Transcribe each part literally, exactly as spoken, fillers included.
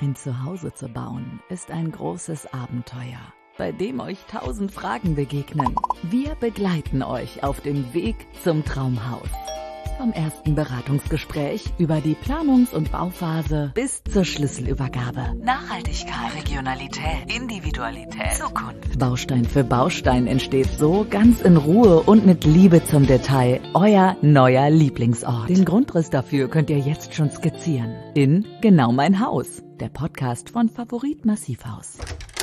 Ein Zuhause zu bauen ist ein großes Abenteuer, bei dem euch tausend Fragen begegnen. Wir begleiten euch auf dem Weg zum Traumhaus. Vom ersten Beratungsgespräch über die Planungs- und Bauphase bis zur Schlüsselübergabe. Nachhaltigkeit, Regionalität, Individualität, Zukunft. Baustein für Baustein entsteht so ganz in Ruhe und mit Liebe zum Detail euer neuer Lieblingsort. Den Grundriss dafür könnt ihr jetzt schon skizzieren. In Genau mein Haus, der Podcast von Favorit Massivhaus.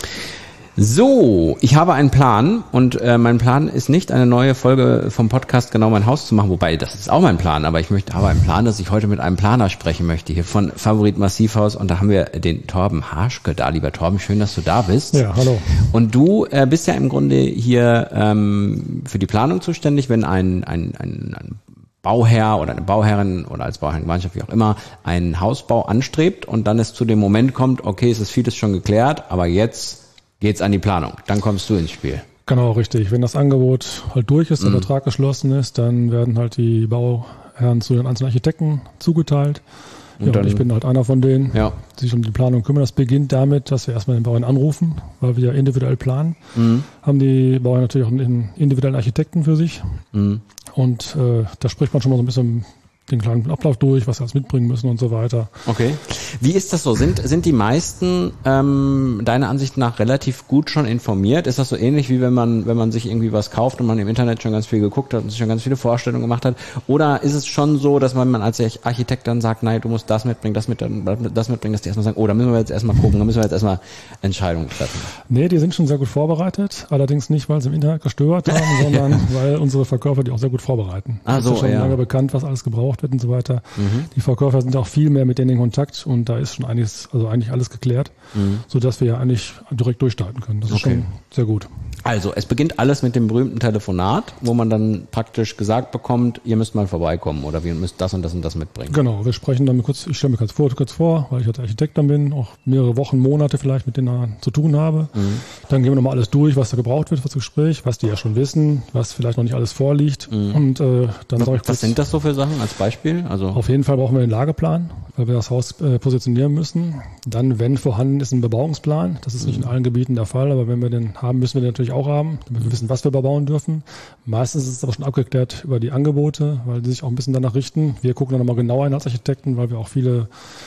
So, ich habe einen Plan und äh, mein Plan ist nicht, eine neue Folge vom Podcast Genau mein Haus zu machen, wobei das ist auch mein Plan, aber ich möchte habe einen Plan, dass ich heute mit einem Planer sprechen möchte, hier von Favorit Massivhaus, und da haben wir den Torben Harschke da. Lieber Torben, schön, dass du da bist. Ja, hallo. Und du äh, bist ja im Grunde hier ähm, für die Planung zuständig, wenn ein, ein, ein, ein Bauherr oder eine Bauherrin oder als Bauherrengemeinschaft, wie auch immer, einen Hausbau anstrebt und dann es zu dem Moment kommt, okay, es ist vieles schon geklärt, aber jetzt geht's an die Planung. Dann kommst du ins Spiel. Genau, richtig. Wenn das Angebot halt durch ist, der Mhm. Vertrag geschlossen ist, dann werden halt die Bauherren zu den einzelnen Architekten zugeteilt. Und Ja, dann- und ich bin halt einer von denen, Ja. die sich um die Planung kümmern. Das beginnt damit, dass wir erstmal den Bauherrn anrufen, weil wir ja individuell planen. Mhm. Haben die Bauherren natürlich auch einen individuellen Architekten für sich. Mhm. Und äh, da spricht man schon mal so ein bisschen den kleinen Ablauf durch, was sie alles mitbringen müssen und so weiter. Okay. Wie ist das so? Sind sind die meisten ähm, deiner Ansicht nach relativ gut schon informiert? Ist das so ähnlich wie wenn man wenn man sich irgendwie was kauft und man im Internet schon ganz viel geguckt hat und sich schon ganz viele Vorstellungen gemacht hat? Oder ist es schon so, dass man, man als Architekt dann sagt, nein, du musst das mitbringen, das mit das mitbringen, dass die erstmal sagen, oh, da müssen wir jetzt erstmal gucken, da müssen wir jetzt erstmal Entscheidungen treffen? Nee, die sind schon sehr gut vorbereitet, allerdings nicht, weil sie im Internet gestört haben, sondern weil unsere Verkäufer die auch sehr gut vorbereiten. Ah, Es so, ist ja schon ja. lange bekannt, was alles gebraucht wird und so weiter. Mhm. Die Verkäufer sind auch viel mehr mit denen in Kontakt und da ist schon einiges, also eigentlich alles geklärt, Mhm. sodass wir ja eigentlich direkt durchstarten können. Das ist Okay. schon sehr gut. Also, es beginnt alles mit dem berühmten Telefonat, wo man dann praktisch gesagt bekommt, ihr müsst mal vorbeikommen oder wir müsst das und das und das mitbringen. Genau, wir sprechen dann kurz, ich stelle mir kurz vor, kurz vor, weil ich als Architekt dann bin, auch mehrere Wochen, Monate vielleicht mit denen zu tun habe. Mhm. Dann gehen wir nochmal alles durch, was da gebraucht wird für das Gespräch, was die ja schon wissen, was vielleicht noch nicht alles vorliegt. Mhm. Und äh, dann sage ich Was kurz, sind das so für Sachen als Beispiel? Also auf jeden Fall brauchen wir einen Lageplan, weil wir das Haus äh, positionieren müssen. Dann, wenn vorhanden ist, ein Bebauungsplan. Das ist nicht in allen Gebieten der Fall, aber wenn wir den haben, müssen wir den natürlich auch haben, damit wir wissen, was wir bebauen dürfen. Meistens ist es aber schon abgeklärt über die Angebote, weil die sich auch ein bisschen danach richten. Wir gucken dann nochmal genauer hin als Architekten, weil wir auch viele,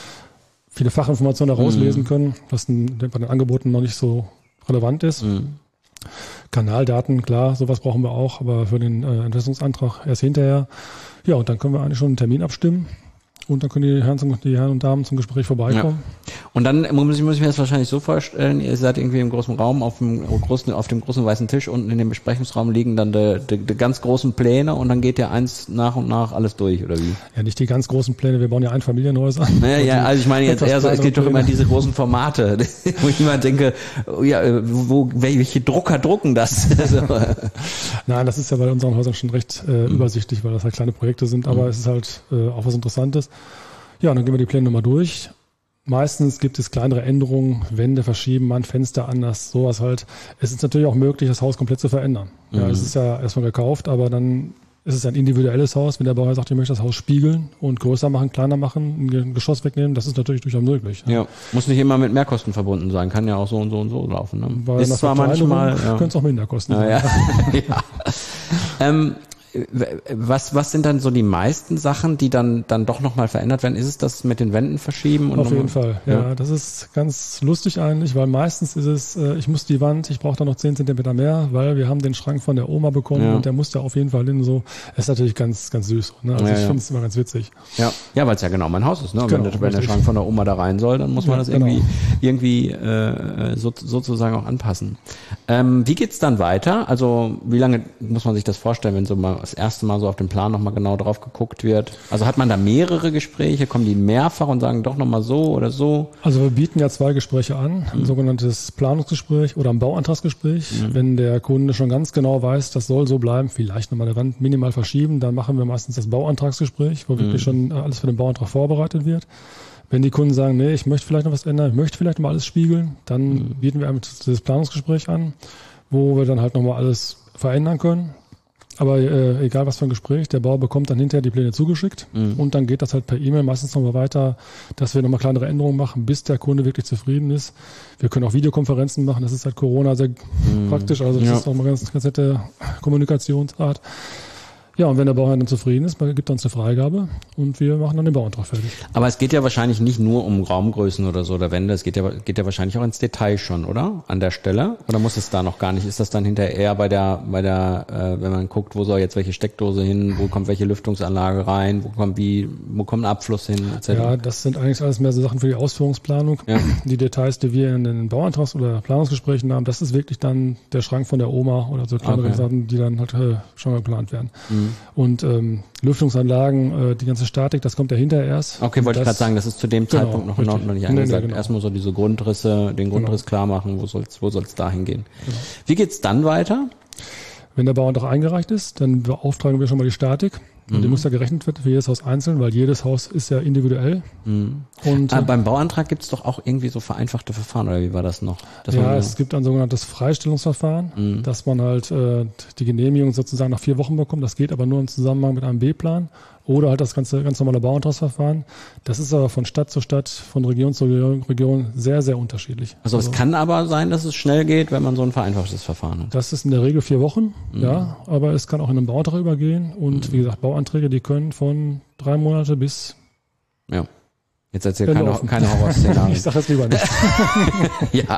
viele Fachinformationen daraus lesen können, was in- bei den Angeboten noch nicht so relevant ist. Mhm. Kanaldaten, klar, sowas brauchen wir auch, aber für den äh, Entwässerungsantrag erst hinterher. Ja, und dann können wir eigentlich schon einen Termin abstimmen und dann können die Herren, zum, die Herren und Damen zum Gespräch vorbeikommen. Und dann muss ich, muss ich mir das wahrscheinlich so vorstellen, ihr seid irgendwie im großen Raum, auf dem großen, auf dem großen weißen Tisch, unten in dem Besprechungsraum liegen dann die, die, die ganz großen Pläne und dann geht ja eins nach und nach alles durch, oder wie? Ja, nicht die ganz großen Pläne, wir bauen ja Einfamilienhäuser. Naja, ja, also ich meine jetzt Etwas eher so, es gibt doch kleinere immer Pläne. diese großen Formate, wo ich immer denke, oh ja, wo, welche Drucker drucken das? Also, Nein, das ist ja bei unseren Häusern schon recht äh, übersichtlich, weil das halt kleine Projekte sind, aber es ist halt äh, auch was Interessantes. Ja, dann gehen wir die Pläne nochmal durch. Meistens gibt es kleinere Änderungen, Wände verschieben, man Fenster anders, sowas halt. Es ist natürlich auch möglich, das Haus komplett zu verändern. Ja, es ist ja erstmal gekauft, aber dann ist es ein individuelles Haus. Wenn der Bauherr sagt, ich möchte das Haus spiegeln und größer machen, kleiner machen, ein Geschoss wegnehmen, das ist natürlich durchaus möglich. ja, muss nicht immer mit Mehrkosten verbunden sein, kann ja auch so und so und so laufen. Ne? Weil Ist nach zwar Verteilung manchmal, ja. könnte es auch minder kosten. Ja, ja. ja. ähm, was, was sind dann so die meisten Sachen, die dann, dann doch nochmal verändert werden? Ist es das mit den Wänden verschieben? Und Auf jeden nochmal- Fall, ja, Ja. Das ist ganz lustig eigentlich, weil meistens ist es, äh, ich muss die Wand, ich brauche da noch zehn Zentimeter mehr, weil wir haben den Schrank von der Oma bekommen Ja. und der muss da auf jeden Fall hin. So, ist natürlich ganz, ganz süß. Ne? Also Ja, ich ja. finde es immer ganz witzig. Ja, ja, weil es ja genau mein Haus ist. Ne? Genau, wenn, der, wenn der richtig. Schrank von der Oma da rein soll, dann muss man Ja, das genau. irgendwie irgendwie äh, so, sozusagen auch anpassen. Ähm, wie geht's dann weiter? Also wie lange muss man sich das vorstellen, wenn so mal das erste Mal so auf den Plan nochmal genau drauf geguckt wird? Also hat man da mehrere Gespräche? Kommen die mehrfach und sagen doch nochmal so oder so? Also wir bieten ja zwei Gespräche an, ein sogenanntes Planungsgespräch oder ein Bauantragsgespräch. Wenn der Kunde schon ganz genau weiß, das soll so bleiben, vielleicht nochmal eine Wand minimal verschieben, dann machen wir meistens das Bauantragsgespräch, wo wirklich schon alles für den Bauantrag vorbereitet wird. Wenn die Kunden sagen, nee, ich möchte vielleicht noch was ändern, ich möchte vielleicht noch mal alles spiegeln, dann bieten wir einfach das Planungsgespräch an, wo wir dann halt nochmal alles verändern können. Aber äh, egal was für ein Gespräch, der Bauer bekommt dann hinterher die Pläne zugeschickt mhm. und dann geht das halt per E-Mail meistens nochmal weiter, dass wir nochmal kleinere Änderungen machen, bis der Kunde wirklich zufrieden ist. Wir können auch Videokonferenzen machen, das ist halt Corona sehr mhm. praktisch, also das ja. ist auch mal ganz, ganz nette Kommunikationsart. Ja, und wenn der Bauherr dann zufrieden ist, gibt er uns eine Freigabe und wir machen dann den Bauantrag fertig. Aber es geht ja wahrscheinlich nicht nur um Raumgrößen oder so oder Wände, es geht ja, geht ja wahrscheinlich auch ins Detail schon, oder? An der Stelle? Oder muss es da noch gar nicht? Ist das dann hinterher eher bei der, bei der, äh, wenn man guckt, wo soll jetzt welche Steckdose hin, wo kommt welche Lüftungsanlage rein, wo kommt wie, wo kommt ein Abfluss hin, et cetera? Ja, das sind eigentlich alles mehr so Sachen für die Ausführungsplanung. Ja. Die Details, die wir in den Bauantrags- oder Planungsgesprächen haben, das ist wirklich dann der Schrank von der Oma oder so kleinere okay. Sachen, die dann halt äh, schon geplant werden. Mhm. Und ähm, Lüftungsanlagen, äh, die ganze Statik, das kommt ja hinterher erst. Okay, wollte ich gerade sagen, das ist zu dem genau, Zeitpunkt noch, noch nicht angesagt. Nee, nee, genau. Erstmal so diese Grundrisse, den Grundriss genau. klar machen, wo soll's, wo soll's dahin gehen. Genau. Wie geht's dann weiter? Wenn der Bauantrag eingereicht ist, dann beauftragen wir schon mal die Statik. Und mhm. die muss ja gerechnet werden für jedes Haus einzeln, weil jedes Haus ist ja individuell. Mhm. Und Aber beim Bauantrag gibt es doch auch irgendwie so vereinfachte Verfahren, oder wie war das noch? Das ja, es gibt ein sogenanntes Freistellungsverfahren, mhm. dass man halt äh, die Genehmigung sozusagen nach vier Wochen bekommt. Das geht aber nur im Zusammenhang mit einem B-Plan oder halt das ganze ganz normale Bauantragsverfahren. Das ist aber von Stadt zu Stadt, von Region zu Region sehr, sehr unterschiedlich. Also, also es kann aber sein, dass es schnell geht, wenn man so ein vereinfachtes Verfahren hat. Das ist in der Regel vier Wochen, mhm. ja, aber es kann auch in einen Bauantrag übergehen und mhm. wie gesagt, Bauanträge, die können von drei Monate bis ja. Jetzt erzähl keine, keine Horrorszenarien. Ich sag es lieber nicht. Ja.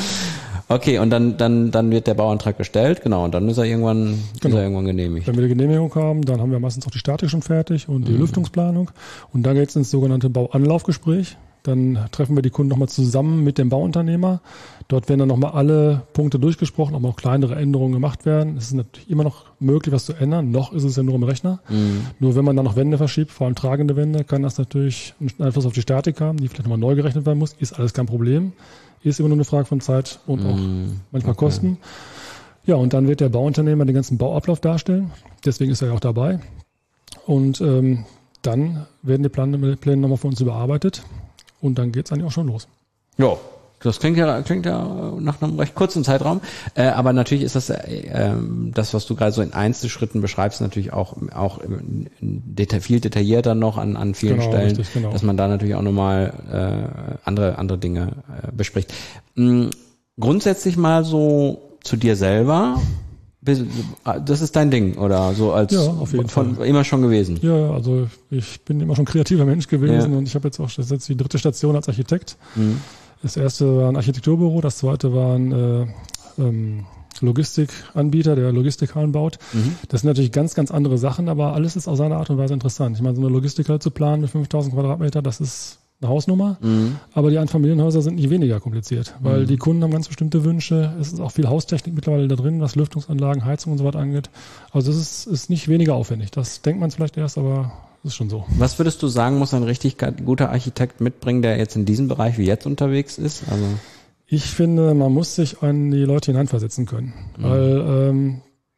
Okay, und dann, dann, dann wird der Bauantrag gestellt, genau, und dann ist er irgendwann, genau. ist er irgendwann genehmigt. Wenn wir die Genehmigung haben, dann haben wir meistens auch die Statik schon fertig und die mhm. Lüftungsplanung. Und dann geht es ins sogenannte Bauanlaufgespräch. Dann treffen wir die Kunden nochmal zusammen mit dem Bauunternehmer. Dort werden dann nochmal alle Punkte durchgesprochen, ob noch kleinere Änderungen gemacht werden. Es ist natürlich immer noch möglich, was zu ändern. Noch ist es ja nur im Rechner. Mhm. Nur wenn man dann noch Wände verschiebt, vor allem tragende Wände, kann das natürlich einen Einfluss auf die Statik haben, die vielleicht nochmal neu gerechnet werden muss. Ist alles kein Problem. Ist immer nur eine Frage von Zeit und auch mm, manchmal okay. Kosten. Ja, und dann wird der Bauunternehmer den ganzen Bauablauf darstellen. Deswegen ist er ja auch dabei. Und ähm, dann werden die Pläne, Pläne nochmal für uns überarbeitet. Und dann geht's eigentlich auch schon los. Ja, das klingt ja, klingt ja nach einem recht kurzen Zeitraum. Äh, aber natürlich ist das, äh, das, was du gerade so in Einzelschritten beschreibst, natürlich auch, auch deta- viel detaillierter noch an, an vielen genau, Stellen, richtig, genau. dass man da natürlich auch nochmal äh, andere, andere Dinge äh, bespricht. Mhm. Grundsätzlich mal so zu dir selber. Das ist dein Ding, oder so als ja, auf jeden von Fall. Immer schon gewesen? Ja, also ich bin immer schon kreativer Mensch gewesen ja. und ich habe jetzt auch, das ist jetzt die dritte Station als Architekt. Mhm. Das erste war ein Architekturbüro, das zweite war ein äh, ähm, Logistikanbieter, der Logistikhallen baut. Mhm. Das sind natürlich ganz, ganz andere Sachen, aber alles ist auf seine Art und Weise interessant. Ich meine, so eine Logistikhalle zu planen mit fünftausend Quadratmeter, das ist eine Hausnummer, mhm. aber die Einfamilienhäuser sind nicht weniger kompliziert, weil mhm. die Kunden haben ganz bestimmte Wünsche. Es ist auch viel Haustechnik mittlerweile da drin, was Lüftungsanlagen, Heizung und so weiter angeht. Also es ist, ist nicht weniger aufwendig. Das denkt man vielleicht erst, aber es ist schon so. Was würdest du sagen, muss ein richtig guter Architekt mitbringen, der jetzt in diesem Bereich wie jetzt unterwegs ist? Also ich finde, man muss sich an die Leute hineinversetzen können, mhm. weil ähm,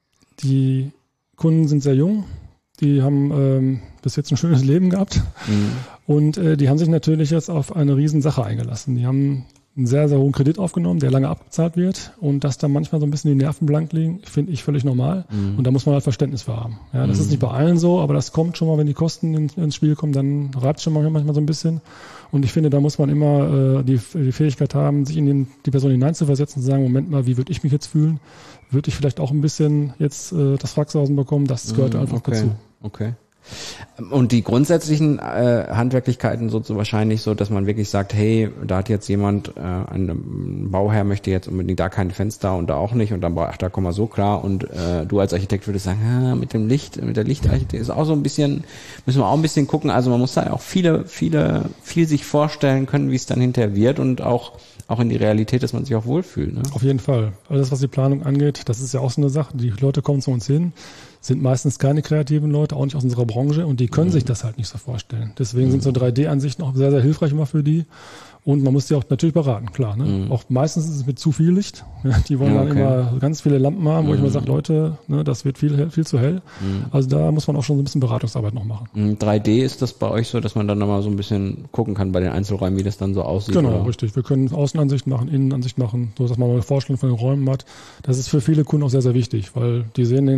die Kunden sind sehr jung. Die haben ähm, bis jetzt ein schönes Leben gehabt mhm. und äh, die haben sich natürlich jetzt auf eine Riesensache eingelassen. Die haben einen sehr, sehr hohen Kredit aufgenommen, der lange abgezahlt wird und dass da manchmal so ein bisschen die Nerven blank liegen, finde ich völlig normal mhm. und da muss man halt Verständnis für haben. Ja, das mhm. ist nicht bei allen so, aber das kommt schon mal, wenn die Kosten in, ins Spiel kommen, dann reibt es schon mal manchmal so ein bisschen und ich finde, da muss man immer äh, die, die Fähigkeit haben, sich in den, die Person hineinzuversetzen und zu sagen, Moment mal, wie würde ich mich jetzt fühlen? Würde ich vielleicht auch ein bisschen jetzt äh, das Faxhausen bekommen? Das gehört mhm, einfach okay. dazu. Okay. Und die grundsätzlichen äh, Handwerklichkeiten so, so wahrscheinlich so, dass man wirklich sagt, hey, da hat jetzt jemand, äh, ein Bauherr möchte jetzt unbedingt da kein Fenster und da auch nicht und dann, ach, da kommen wir so klar und äh, du als Architekt würdest sagen, ah, mit dem Licht, mit der Lichtarchitektur ist auch so ein bisschen, müssen wir auch ein bisschen gucken, also man muss da auch viele, viele, viel sich vorstellen können, wie es dann hinterher wird und auch auch in die Realität, dass man sich auch wohlfühlt. Ne? Auf jeden Fall. Alles, was die Planung angeht, das ist ja auch so eine Sache. Die Leute kommen zu uns hin, sind meistens keine kreativen Leute, auch nicht aus unserer Branche und die können mhm. sich das halt nicht so vorstellen. Deswegen mhm. sind so drei D-Ansichten auch sehr, sehr hilfreich immer für die. Und man muss die auch natürlich beraten, klar. Ne? Mhm. Auch meistens ist es mit zu viel Licht. Ja, die wollen ja, okay. dann immer ganz viele Lampen haben, wo mhm. ich immer sage, Leute, ne, das wird viel, viel zu hell. Mhm. Also da muss man auch schon so ein bisschen Beratungsarbeit noch machen. Mhm. drei D ist das bei euch so, dass man dann nochmal so ein bisschen gucken kann bei den Einzelräumen, wie das dann so aussieht? Genau, oder? Richtig. Wir können Außenansicht machen, Innenansicht machen, so dass man mal eine Vorstellung von den Räumen hat. Das ist für viele Kunden auch sehr, sehr wichtig, weil die sehen den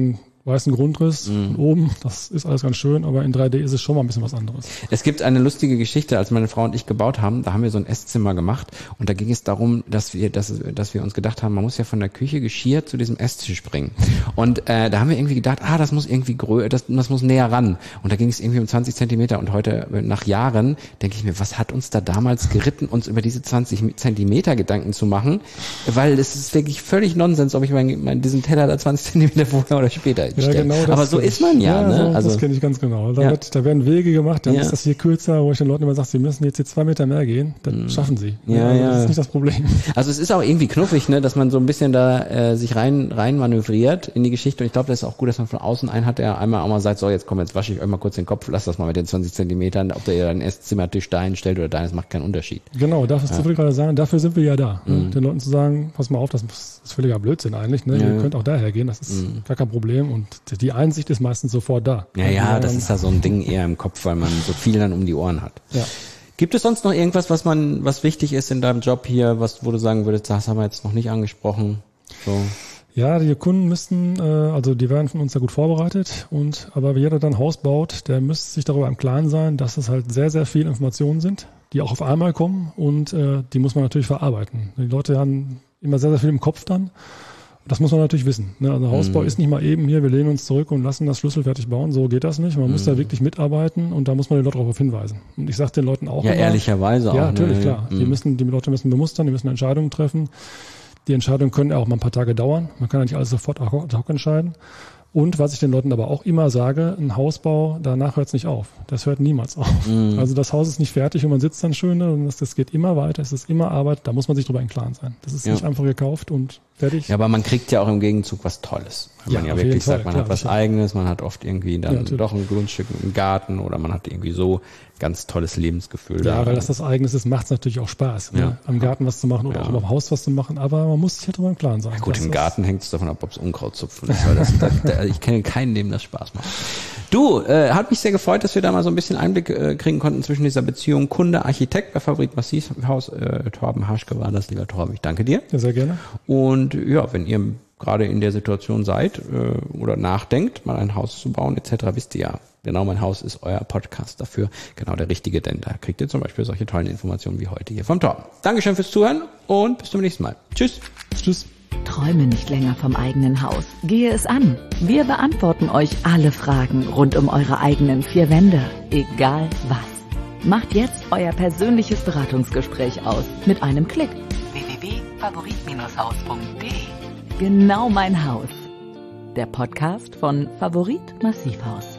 weißen Grundriss Mhm. oben, das ist alles ganz schön, aber in drei D ist es schon mal ein bisschen was anderes. Es gibt eine lustige Geschichte, als meine Frau und ich gebaut haben, da haben wir so ein Esszimmer gemacht und da ging es darum, dass wir, dass, dass wir uns gedacht haben, man muss ja von der Küche Geschirr zu diesem Esstisch bringen. Und äh, da haben wir irgendwie gedacht, ah, das muss irgendwie grö, das, das muss näher ran. Und da ging es irgendwie um zwanzig Zentimeter und heute, nach Jahren, denke ich mir, was hat uns da damals geritten, uns über diese zwanzig Zentimeter Gedanken zu machen? Weil es ist wirklich völlig Nonsens, ob ich meinen mein, diesen Teller da zwanzig Zentimeter vorher oder später Ja, genau, aber so ist man ja, ja ne? So, Also das kenne ich ganz genau. Da, ja. wird, da werden Wege gemacht, dann Ja. ist das hier kürzer, wo ich den Leuten immer sage, sie müssen jetzt hier zwei Meter mehr gehen, dann schaffen sie. Ja, also ja. Das ist nicht das Problem. Also es ist auch irgendwie knuffig, ne, dass man so ein bisschen da äh, sich rein rein manövriert in die Geschichte und ich glaube, das ist auch gut, dass man von außen einen hat, der einmal auch mal sagt, so jetzt komm, jetzt wasche ich euch mal kurz den Kopf, lasst das mal mit den zwanzig Zentimetern, ob der einen Esszimmertisch da hinstellt oder deines, macht keinen Unterschied. Genau, das Ja. will ich gerade sagen, dafür sind wir ja da. Ne? Mhm. Den Leuten zu sagen, pass mal auf, das ist völliger Blödsinn eigentlich, ne? Ja. Ihr könnt auch daher gehen, das ist Mhm. gar kein Problem und die Einsicht ist meistens sofort da. Ja, ja, das dann, ist ja so ein Ding eher im Kopf, weil man so viel dann um die Ohren hat. Ja. Gibt es sonst noch irgendwas, was man, was wichtig ist in deinem Job hier, was, wo du sagen würdest, das haben wir jetzt noch nicht angesprochen? So. Ja, die Kunden müssten, äh, also die werden von uns ja gut vorbereitet und aber wie jeder dann ein Haus baut, der müsste sich darüber im Klaren sein, dass es halt sehr, sehr viele Informationen sind, die auch auf einmal kommen und äh, die muss man natürlich verarbeiten. Die Leute haben immer sehr, sehr viel im Kopf dann. Das muss man natürlich wissen. Ne? Also Hausbau Mhm. ist nicht mal eben hier, wir lehnen uns zurück und lassen das schlüsselfertig bauen. So geht das nicht. Man muss Mhm. da wirklich mitarbeiten und da muss man die Leute darauf hinweisen. Und ich sage den Leuten auch Ja, immer, ehrlicherweise auch. ja, natürlich, ne? klar. Die Mhm. müssen, die Leute müssen bemustern, die müssen Entscheidungen treffen. Die Entscheidungen können auch mal ein paar Tage dauern. Man kann ja nicht alles sofort ad hoc entscheiden. Und was ich den Leuten aber auch immer sage, ein Hausbau, danach hört es nicht auf. Das hört niemals auf. Mhm. Also das Haus ist nicht fertig und man sitzt dann schön da und das, das geht immer weiter. Es ist immer Arbeit. Da muss man sich drüber im Klaren sein. Das ist Ja. nicht einfach gekauft und fertig. Ja, aber man kriegt ja auch im Gegenzug was Tolles. Wenn Ja, man ja auf wirklich jeden Fall, sagt, man klar, hat was sicher. Eigenes, man hat oft irgendwie Ja, dann natürlich. doch ein Grundstück im Garten oder man hat irgendwie so ganz tolles Lebensgefühl da. Ja, weil das das Eigenes ist, macht es natürlich auch Spaß, Ja. ne? Am Garten was zu machen oder Ja. auch am Haus was zu machen. Aber man muss sich halt drüber im Klaren sein. Ja, gut, Das im ist- Garten hängt es davon ab, ob es Unkrautzupfen ist. Weil das, da, da, ich kenne keinen, dem das Spaß macht. Du, äh, hat mich sehr gefreut, dass wir da mal so ein bisschen Einblick äh, kriegen konnten zwischen dieser Beziehung Kunde-Architekt bei Favorit Massivhaus. Äh, Torben Haschke war das, lieber Torben. Ich danke dir. Ja, sehr gerne. Und ja, wenn ihr gerade in der Situation seid äh, oder nachdenkt, mal ein Haus zu bauen et cetera, wisst ihr ja, genau mein Haus ist euer Podcast dafür genau der richtige, denn da kriegt ihr zum Beispiel solche tollen Informationen wie heute hier vom Torben. Dankeschön fürs Zuhören und bis zum nächsten Mal. Tschüss. Tschüss. Träume nicht länger vom eigenen Haus. Gehe es an. Wir beantworten euch alle Fragen rund um eure eigenen vier Wände. Egal was. Macht jetzt euer persönliches Beratungsgespräch aus. Mit einem Klick. w w w punkt favorit Haus punkt de. Genau mein Haus. Der Podcast von Favorit Massivhaus.